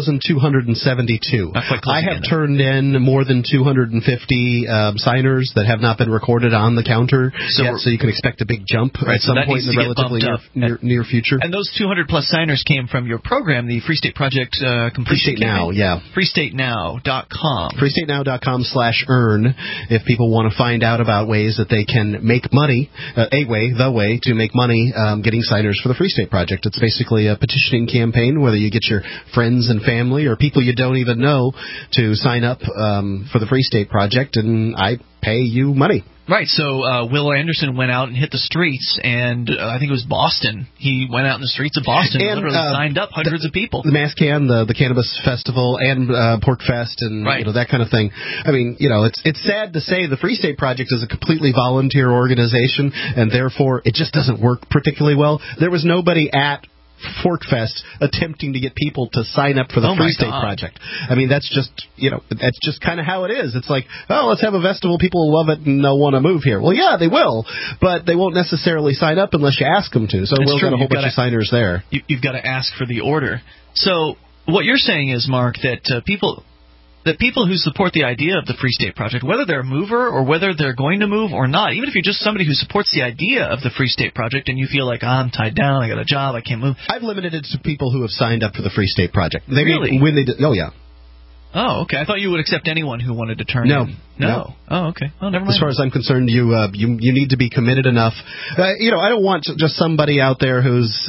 11,272. I have turned in more than 250 signers that have not been recorded on the counter yet, so you can expect a big jump at some point in the relatively near future. And those 200-plus signers came from your program, the Free State Project Completion Free State Now, yeah. FreeStateNow.com. FreeStateNow.com/earn if people want to find out about ways that they can make money, the way to make money getting signers for the Free State Project. It's basically a petitioning campaign, whether you get your friends and family or people you don't even know to sign up for the Free State Project, and I pay you money. Right, so Will Anderson went out and hit the streets, and I think it was Boston. He went out in the streets of Boston and literally signed up hundreds of people. The MassCan, the Cannabis Festival, and PorcFest, and that kind of thing. I mean, it's sad to say the Free State Project is a completely volunteer organization, and therefore it just doesn't work particularly well. There was nobody at PorcFest attempting to get people to sign up for the Free State Project. I mean, that's just kind of how it is. It's like, let's have a festival, people will love it and they'll want to move here. Well, yeah, they will, but they won't necessarily sign up unless you ask them to. So we'll get a whole bunch of signers there. You've got to ask for the order. So what you're saying is, Mark, that people who support the idea of the Free State Project, whether they're a mover or whether they're going to move or not, even if you're just somebody who supports the idea of the Free State Project and you feel like, I'm tied down, I got a job, I can't move. I've limited it to people who have signed up for the Free State Project. Really? Oh, yeah. Oh, okay. I thought you would accept anyone who wanted to turn in. No. Oh, okay. Oh, never mind. As far as I'm concerned, you need to be committed enough. I don't want just somebody out there who's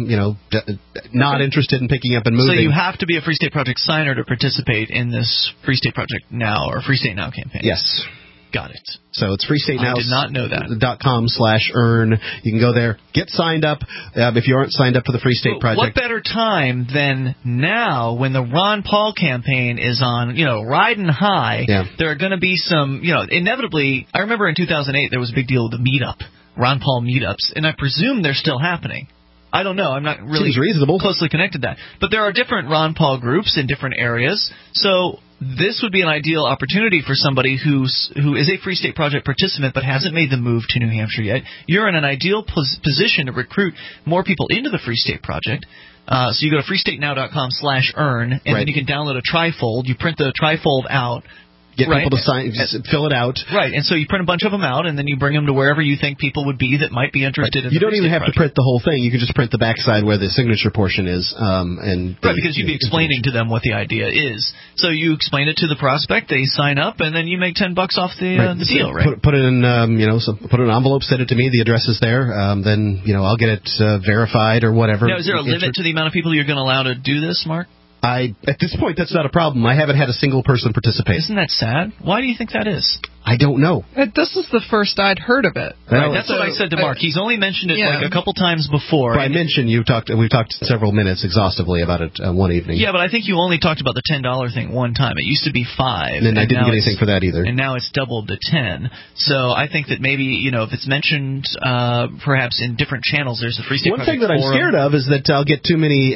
not interested in picking up and moving. So you have to be a Free State Project signer to participate in this Free State Project Now or Free State Now campaign. Yes. Got it. So it's FreeStateNow. I did not know that. .com/earn. You can go there, get signed up. If you aren't signed up for the Free State Project. What better time than now when the Ron Paul campaign is on, riding high? Yeah. There are going to be some, inevitably. I remember in 2008 there was a big deal with the meetup, Ron Paul meetups, and I presume they're still happening. I don't know. I'm not really reasonable. Closely connected to that. But there are different Ron Paul groups in different areas. So this would be an ideal opportunity for somebody who is a Free State Project participant but hasn't made the move to New Hampshire yet. You're in an ideal position to recruit more people into the Free State Project. So you go to freestatenow.com/earn, and then you can download a trifold. You print the trifold out. Get people to sign, just fill it out. Right, and so you print a bunch of them out, and then you bring them to wherever you think people would be that might be interested in. You don't even have to print the whole thing. You can just print the backside where the signature portion is. Because you'd be explaining to them what the idea is. So you explain it to the prospect, they sign up, and then you make $10 off the deal, right? Put it in, put an envelope, send it to me. The address is there. Then I'll get it verified or whatever. Now, is there a limit to the amount of people you're going to allow to do this, Mark? At this point, that's not a problem. I haven't had a single person participate. Isn't that sad? Why do you think that is? I don't know. This is the first I'd heard of it. Right, that's what I said to Mark. He's only mentioned it like a couple times before. But I mentioned we've talked several minutes exhaustively about it one evening. Yeah, but I think you only talked about the $10 thing one time. It used to be $5. And I didn't get anything for that either. And now it's doubled to $10. So I think that maybe, if it's mentioned perhaps in different channels, there's the Free State Project One thing that I'm scared of is that I'll get too many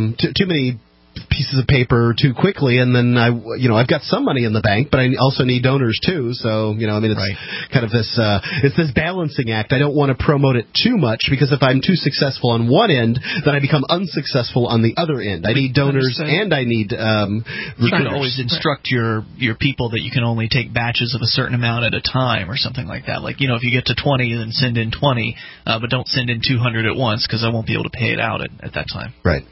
pieces of paper too quickly, and then I've got some money in the bank, but I also need donors too. So it's kind of this balancing act. I don't want to promote it too much, because if I'm too successful on one end, then I become unsuccessful on the other end. I need donors and I need recruiters. Trying to always instruct your people that you can only take batches of a certain amount at a time or something like that. Like if you get to 20, then send in 20, but don't send in 200 at once, because I won't be able to pay it out at that time. Right.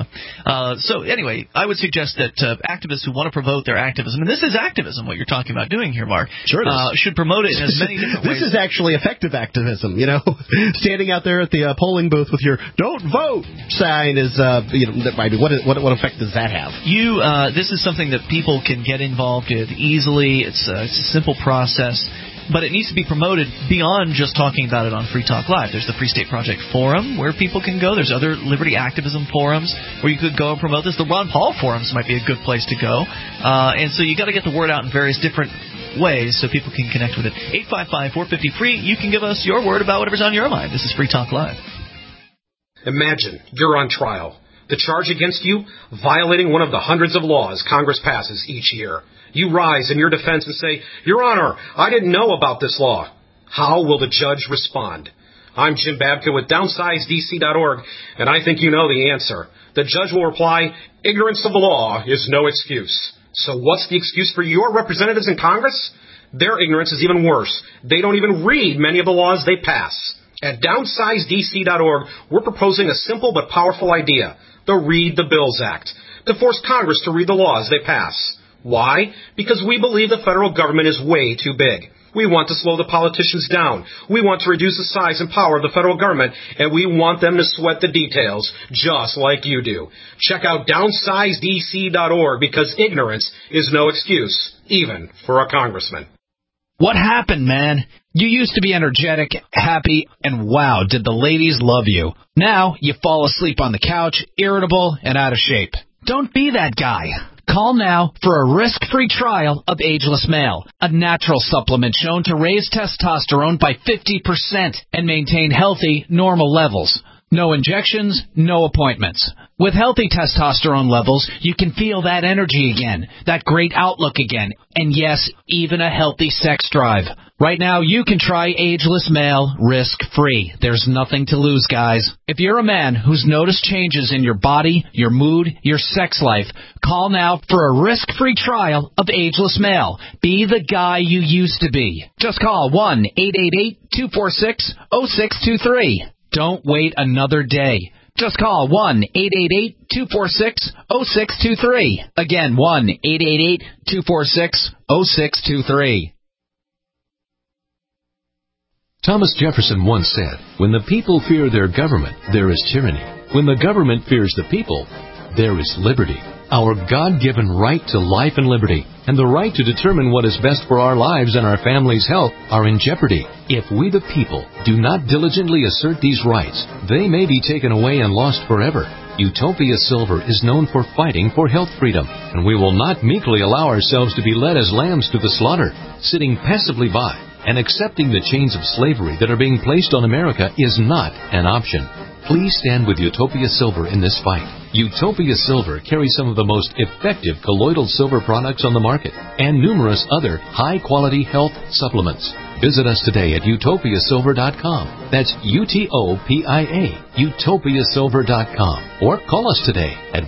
So anyway, I would suggest that activists who want to promote their activism, and this is activism, what you're talking about doing here, Mark, sure should promote it in as many different ways. This is actually effective activism, standing out there at the polling booth with your "Don't vote" sign is, what effect does that have? This is something that people can get involved with easily. It's a simple process. But it needs to be promoted beyond just talking about it on Free Talk Live. There's the Free State Project Forum where people can go. There's other liberty activism forums where you could go and promote this. The Ron Paul forums might be a good place to go. And so you got to get the word out in various different ways so people can connect with it. 855-450-FREE. You can give us your word about whatever's on your mind. This is Free Talk Live. Imagine you're on trial. The charge against you, violating one of the hundreds of laws Congress passes each year. You rise in your defense and say, "Your Honor, I didn't know about this law." How will the judge respond? I'm Jim Babka with DownsizeDC.org, and I think you know the answer. The judge will reply, "Ignorance of the law is no excuse." So what's the excuse for your representatives in Congress? Their ignorance is even worse. They don't even read many of the laws they pass. At DownsizeDC.org, we're proposing a simple but powerful idea, the Read the Bills Act, to force Congress to read the laws they pass. Why? Because we believe the federal government is way too big. We want to slow the politicians down. We want to reduce the size and power of the federal government, and we want them to sweat the details, just like you do. Check out DownsizeDC.org, because ignorance is no excuse, even for a congressman. What happened, man? You used to be energetic, happy, and wow, did the ladies love you. Now, you fall asleep on the couch, irritable, and out of shape. Don't be that guy. Call now for a risk-free trial of Ageless Male, a natural supplement shown to raise testosterone by 50% and maintain healthy, normal levels. No injections, no appointments. With healthy testosterone levels, you can feel that energy again, that great outlook again, and yes, even a healthy sex drive. Right now, you can try Ageless Male risk-free. There's nothing to lose, guys. If you're a man who's noticed changes in your body, your mood, your sex life, call now for a risk-free trial of Ageless Male. Be the guy you used to be. Just call 1-888-246-0623. Don't wait another day. Just call 1-888-246-0623. Again, 1-888-246-0623. Thomas Jefferson once said, "When the people fear their government, there is tyranny. When the government fears the people, there is liberty." Our God-given right to life and liberty, and the right to determine what is best for our lives and our families' health, are in jeopardy. If we the people do not diligently assert these rights, they may be taken away and lost forever. Utopia Silver is known for fighting for health freedom, and we will not meekly allow ourselves to be led as lambs to the slaughter. Sitting passively by and accepting the chains of slavery that are being placed on America is not an option. Please stand with Utopia Silver in this fight. Utopia Silver carries some of the most effective colloidal silver products on the market and numerous other high-quality health supplements. Visit us today at utopiasilver.com. That's UTOPIA, utopiasilver.com. Or call us today at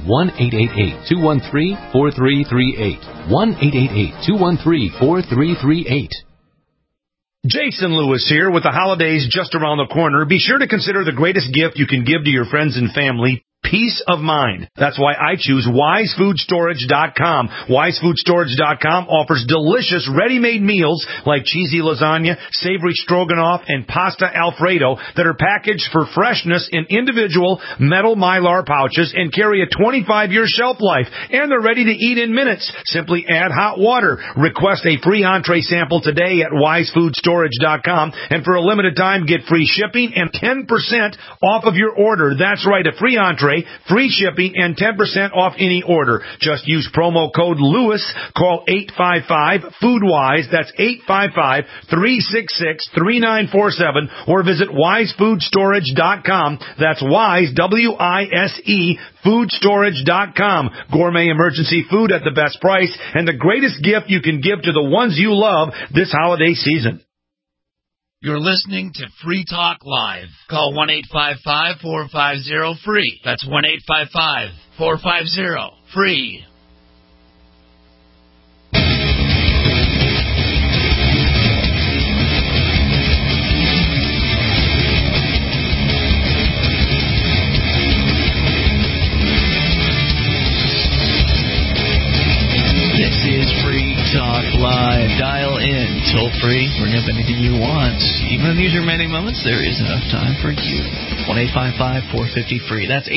1-888-213-4338. 1-888-213-4338. Jason Lewis here with the holidays just around the corner. Be sure to consider the greatest gift you can give to your friends and family. Peace of mind. That's why I choose WiseFoodStorage.com. WiseFoodStorage.com offers delicious ready-made meals like cheesy lasagna, savory stroganoff, and pasta Alfredo that are packaged for freshness in individual metal Mylar pouches and carry a 25-year shelf life. And they're ready to eat in minutes. Simply add hot water. Request a free entree sample today at WiseFoodStorage.com. And for a limited time, get free shipping and 10% off of your order. That's right, a free entree, free shipping, and 10% off any order. Just use promo code LEWIS. Call 855-FOODWISE. That's 855-366-3947. Or visit WiseFoodStorage.com. That's WISE, W-I-S-E, foodstorage.com. Gourmet emergency food at the best price and the greatest gift you can give to the ones you love this holiday season. You're listening to Free Talk Live. Call 1-855-450-FREE. That's 1-855-450-FREE. This is Free Talk Live. Dial in, toll free, bring up anything you want. Even in these remaining moments, there is enough time for you. 1-855-450-FREE. That's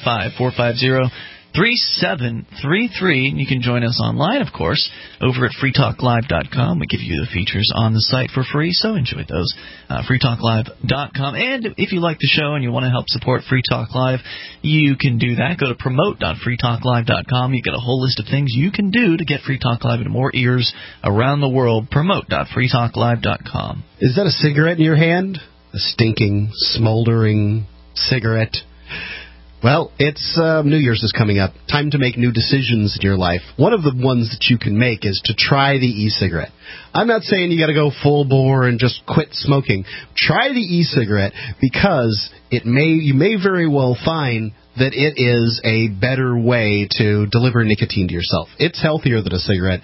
855-450-3733. And you can join us online, of course, over at freetalklive.com. We give you the features on the site for free, so enjoy those. freetalklive.com. And if you like the show and you want to help support Free Talk Live, you can do that. Go to promote.freetalklive.com. You get a whole list of things you can do to get Free Talk Live into more ears around the world. Promote.freetalklive.com. Is that a cigarette in your hand? A stinking, smoldering cigarette? Well, it's New Year's is coming up. Time to make new decisions in your life. One of the ones that you can make is to try the e-cigarette. I'm not saying you got to go full bore and just quit smoking. Try the e-cigarette because you may very well find that it is a better way to deliver nicotine to yourself. It's healthier than a cigarette.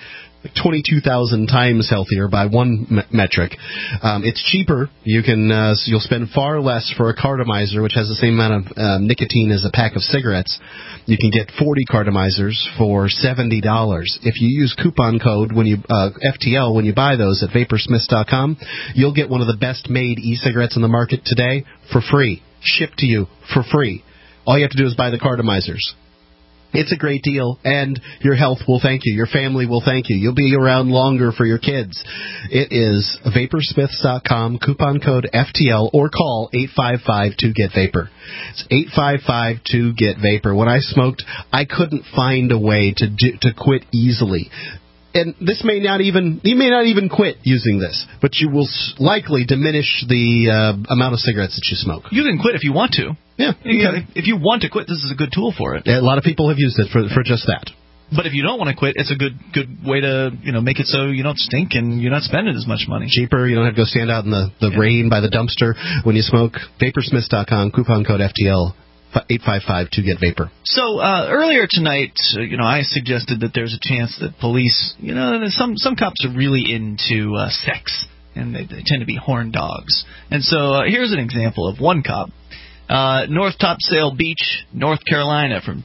22,000 times healthier by one metric. It's cheaper. You'll spend far less for a cartomizer, which has the same amount of nicotine as a pack of cigarettes. You can get 40 cartomizers for $70. If you use coupon code FTL when you buy those at vaporsmiths.com, you'll get one of the best made e-cigarettes on the market today for free, shipped to you for free. All you have to do is buy the cartomizers. It's a great deal, and your health will thank you. Your family will thank you. You'll be around longer for your kids. It is vaporsmiths.com, coupon code FTL, or call 855-2-GET-VAPOR. It's 855-2-GET-VAPOR. When I smoked, I couldn't find a way to quit easily. And you may not even quit using this, but you will likely diminish the amount of cigarettes that you smoke. You can quit if you want to. Yeah. If you want to quit, this is a good tool for it. A lot of people have used it for just that. But if you don't want to quit, it's a good way to make it so you don't stink and you're not spending as much money. Cheaper. You don't have to go stand out in the rain by the dumpster when you smoke. Vaporsmiths.com, coupon code FTL. 855-2-GET-VAPOR. So earlier tonight, I suggested that there's a chance that police, some cops are really into sex, and they tend to be horn dogs. And so here's an example of one cop. North Topsail Beach, North Carolina, from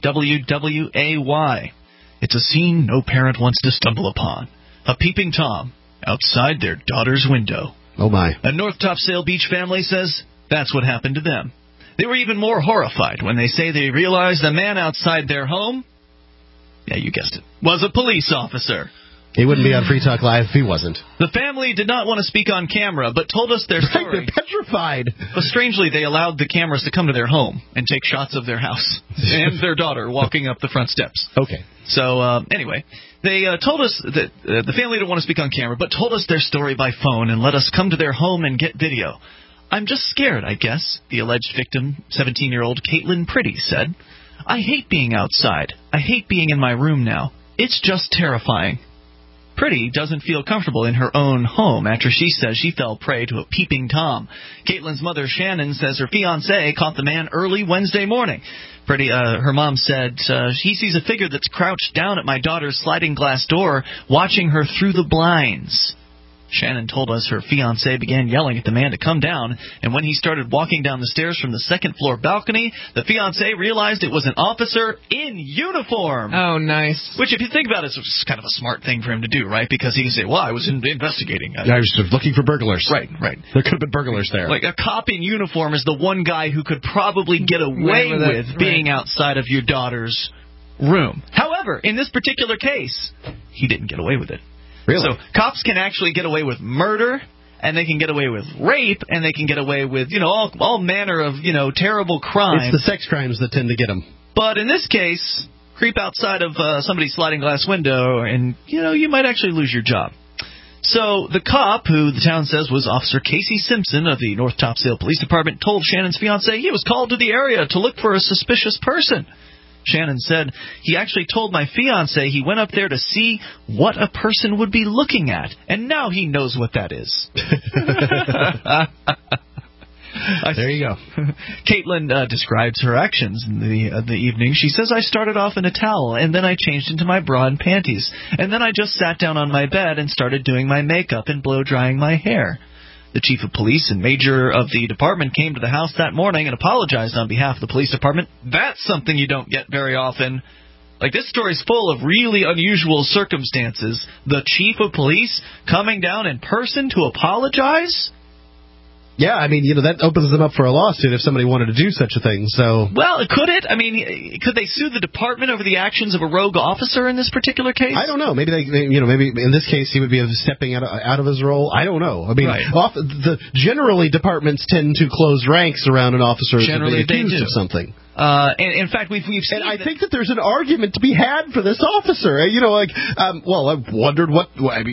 WWAY. It's a scene no parent wants to stumble upon. A peeping Tom outside their daughter's window. Oh, my. A North Topsail Beach family says that's what happened to them. They were even more horrified when they say they realized the man outside their home, yeah, you guessed it, was a police officer. He wouldn't be on Free Talk Live if he wasn't. The family did not want to speak on camera, but told us their story. They're petrified. But strangely, they allowed the cameras to come to their home and take shots of their house and their daughter walking up the front steps. Okay. So, anyway, they told us that the family didn't want to speak on camera, but told us their story by phone and let us come to their home and get video. "I'm just scared, I guess," the alleged victim, 17-year-old Caitlin Pretty, said. "I hate being outside. I hate being in my room now. It's just terrifying." Pretty doesn't feel comfortable in her own home after she says she fell prey to a peeping Tom. Caitlin's mother, Shannon, says her fiancé caught the man early Wednesday morning. Pretty, her mom said, he sees a figure that's crouched down at my daughter's sliding glass door, watching her through the blinds. Shannon told us her fiancé began yelling at the man to come down, and when he started walking down the stairs from the second-floor balcony, the fiancé realized it was an officer in uniform. Oh, nice. Which, if you think about it, it's kind of a smart thing for him to do, right? Because he can say, well, I was investigating. I was looking for burglars. Right. There could have been burglars there. Like, a cop in uniform is the one guy who could probably get away with being outside of your daughter's room. However, in this particular case, he didn't get away with it. Really? So cops can actually get away with murder, and they can get away with rape, and they can get away with, all manner of, terrible crime. It's the sex crimes that tend to get them. But in this case, creep outside of somebody's sliding glass window, and, you might actually lose your job. So the cop, who the town says was Officer Casey Simpson of the North Topsail Police Department, told Shannon's fiancé he was called to the area to look for a suspicious person. Shannon said, he actually told my fiancé he went up there to see what a person would be looking at, and now he knows what that is. There you go. Caitlin describes her actions in the evening. She says, I started off in a towel, and then I changed into my bra and panties, and then I just sat down on my bed and started doing my makeup and blow-drying my hair. The chief of police and major of the department came to the house that morning and apologized on behalf of the police department. That's something you don't get very often. Like, this story's full of really unusual circumstances. The chief of police coming down in person to apologize? Yeah, I mean, that opens them up for a lawsuit if somebody wanted to do such a thing. So, well, could it? I mean, could they sue the department over the actions of a rogue officer in this particular case? I don't know. Maybe maybe in this case he would be stepping out of his role. I don't know. I mean, generally departments tend to close ranks around an officer if they're accused of something. And in fact, we've seen. And I think that there's an argument to be had for this officer. I wondered what.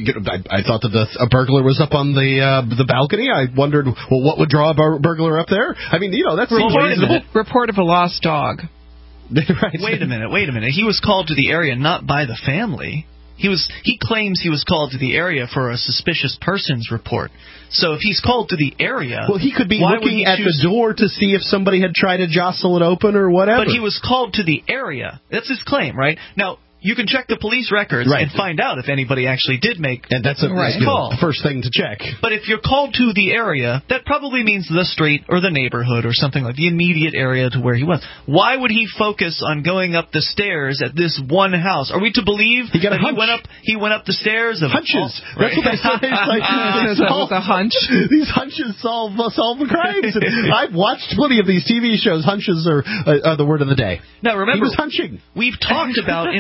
I thought that a burglar was up on the balcony. I wondered, what would draw a burglar up there? I mean, that's reasonable. Report of a lost dog. Right. Wait a minute. He was called to the area not by the family. He claims he was called to the area for a suspicious persons report. So if he's called to the area... Well, he could be looking at the door to see if somebody had tried to jostle it open or whatever. But he was called to the area. That's his claim, right? Now, you can check the police records and find out if anybody actually did make and that's a call. The first thing to check. But if you're called to the area, that probably means the street or the neighborhood or something like the immediate area to where he was. Why would he focus on going up the stairs at this one house? Are we to believe he went up the stairs of hunches? That's what they say. It's a hunch. These hunches solve the crimes. I've watched plenty of these TV shows. Hunches are the word of the day. Now remember, he was hunching. We've talked about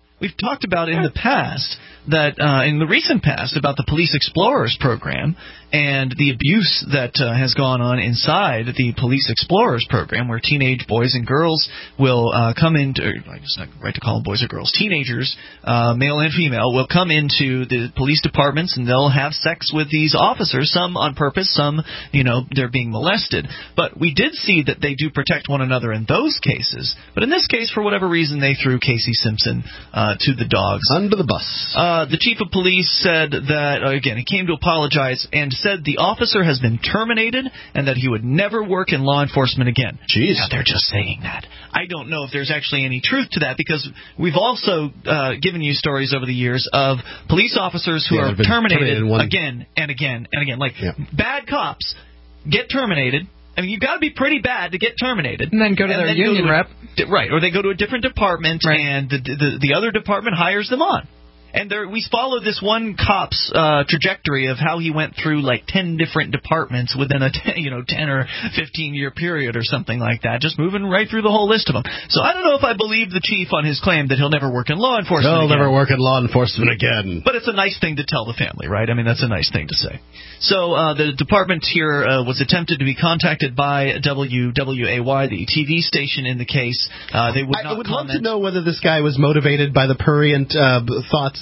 in the past that in the recent past about the Police Explorers program and the abuse that has gone on inside the Police Explorers program, where teenage boys and girls will come into, it's not right to call them boys or girls, teenagers, male and female, will come into the police departments and they'll have sex with these officers, some on purpose, some, they're being molested. But we did see that they do protect one another in those cases. But in this case, for whatever reason, they threw Casey Simpson to the dogs. Under the bus. The chief of police said that, again, he came to apologize and said the officer has been terminated and that he would never work in law enforcement again. Jeez. Now, they're just saying that. I don't know if there's actually any truth to that, because we've also given you stories over the years of police officers who are terminated again and again and again. Like, bad cops get terminated. I mean, you've got to be pretty bad to get terminated. And then go to their union rep. Right, or they go to a different department, and the other department hires them on. And we followed this one cop's trajectory of how he went through like 10 different departments within a 10 or 15-year period or something like that, just moving right through the whole list of them. So I don't know if I believe the chief on his claim that he'll never work in law enforcement again. He'll never work in law enforcement again. But it's a nice thing to tell the family, right? I mean, that's a nice thing to say. So the department here was attempted to be contacted by WWAY, the TV station in the case. They would not I would comment. love to know whether this guy was motivated by the prurient thoughts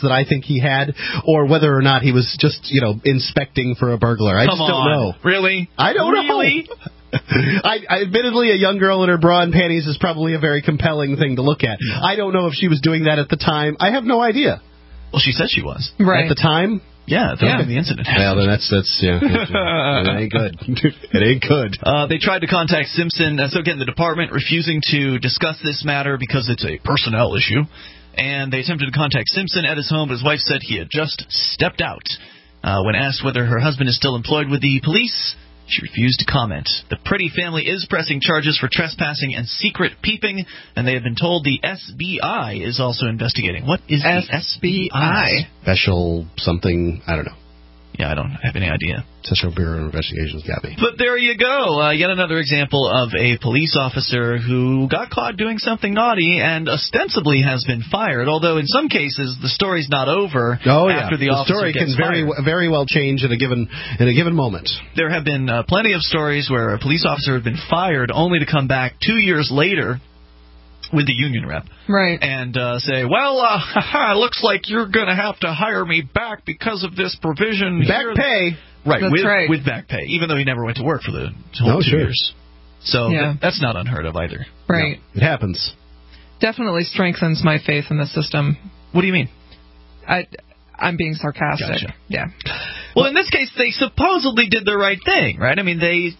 that I think he had, or whether or not he was just, inspecting for a burglar. I just don't know. Really? I don't know. I admittedly, a young girl in her bra and panties is probably a very compelling thing to look at. Yeah. I don't know if she was doing that at the time. I have no idea. Well, she said she was. Right. At the time? Yeah, the incident happened. Well, then that's it ain't good. It ain't good. They tried to contact Simpson. So again, the department refusing to discuss this matter because it's a personnel issue. And they attempted to contact Simpson at his home, but his wife said he had just stepped out. When asked whether her husband is still employed with the police, she refused to comment. The Pretty family is pressing charges for trespassing and secret peeping, and they have been told the SBI is also investigating. What is the SBI? Special something, I don't know. Yeah, I don't have any idea. Central Bureau of Investigations got me. But there you go. Yet another example of a police officer who got caught doing something naughty and ostensibly has been fired, although in some cases the story's not over after the officer story gets can very well change in a given moment. There have been plenty of stories where a police officer had been fired only to come back 2 years later with the union rep. Right. And say, looks like you're going to have to hire me back because of this provision. Back pay. Right, That's with back pay, even though he never went to work for the whole 2 years. So that's not unheard of either. Right. No, it happens. Definitely strengthens my faith in the system. What do you mean? I'm being sarcastic. Gotcha. Yeah. Well, in this case, they supposedly did the right thing, right? I mean, good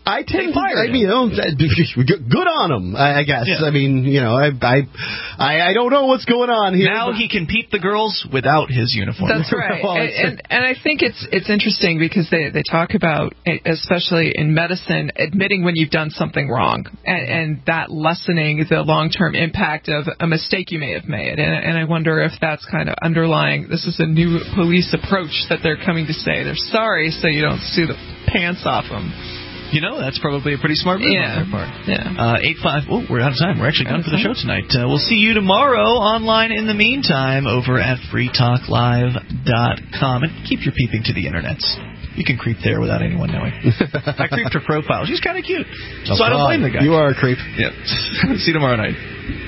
on them, I guess. Yeah. I mean, I don't know what's going on here. Now he can peep the girls without his uniform. That's right. and I think it's interesting because they talk about, especially in medicine, admitting when you've done something wrong and that lessening the long-term impact of a mistake you may have made. And I wonder if that's kind of underlying, this is a new police approach that they're coming to say. They're sorry so you don't sue the pants off them. That's probably a pretty smart move on their part. Yeah. 85. Oh, we're out of time. We're actually done for the show tonight. We'll see you tomorrow online in the meantime over at freetalklive.com. And keep your peeping to the internets. You can creep there without anyone knowing. I creeped her profile. She's kind of cute. So I don't blame the guy. You are a creep. Yeah. See you tomorrow night.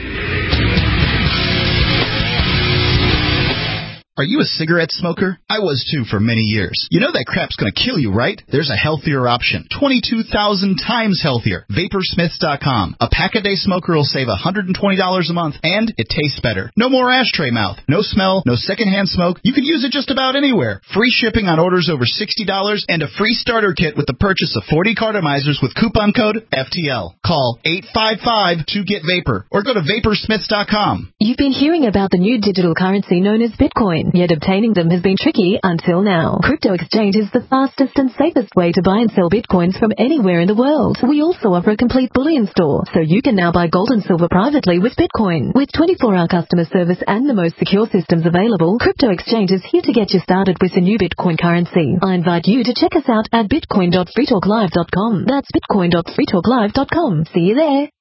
Are you a cigarette smoker? I was too for many years. You know that crap's going to kill you, right? There's a healthier option. 22,000 times healthier. Vaporsmiths.com. A pack-a-day smoker will save $120 a month, and it tastes better. No more ashtray mouth. No smell. No secondhand smoke. You can use it just about anywhere. Free shipping on orders over $60 and a free starter kit with the purchase of 40 cartomizers with coupon code FTL. Call 855-2-GET-VAPOR or go to Vaporsmiths.com. You've been hearing about the new digital currency known as Bitcoin. Yet obtaining them has been tricky until now. Crypto Exchange is the fastest and safest way to buy and sell Bitcoins from anywhere in the world. We also offer a complete bullion store, so you can now buy gold and silver privately with Bitcoin. With 24-hour customer service and the most secure systems available, Crypto Exchange is here to get you started with the new Bitcoin currency. I invite you to check us out at bitcoin.freetalklive.com. That's bitcoin.freetalklive.com. See you there.